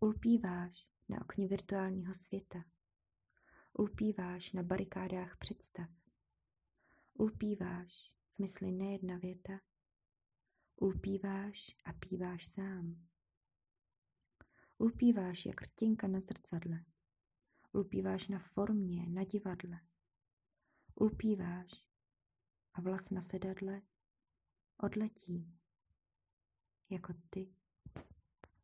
Ulpíváš na okně virtuálního světa. Ulpíváš na barikádách představ. Ulpíváš v mysli nejedna věta. Ulpíváš a píváš sám. Ulpíváš jak rtěnka na zrcadle. Ulpíváš na formě, na divadle. Ulpíváš a vlas na sedadle odletí jako ty.